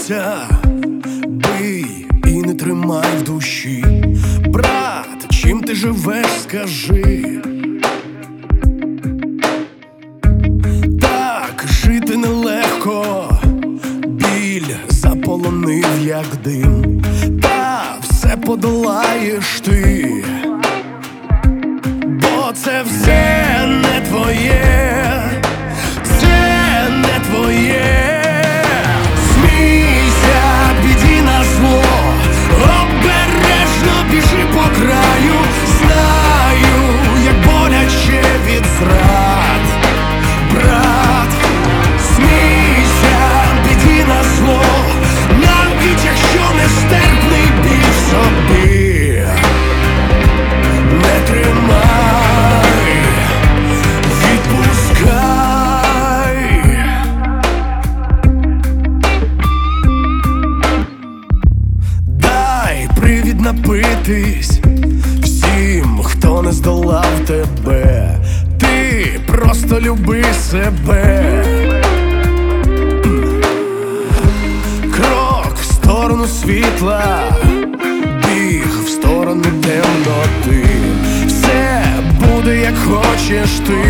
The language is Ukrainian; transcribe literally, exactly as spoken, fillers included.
Смійся, бий і не тримай в душі. Брат, чим ти живеш, скажи. Так, жити нелегко, біль заполонив, як дим. Та все подолаєш ти, бо це все не твоє, це не твоє. Смійся, біді на зло, обережно біжи по краю. Знаю, як боляче від зрад, брат. Смійся, біді на зло, навіть якщо нестерпний біль в собі. Не тримай, відпускай. Дай привід напитись всім, хто не здолав тебе. Ти просто люби себе. Крок в сторону світла, біг в сторону темноти. Все буде, як хочеш ти.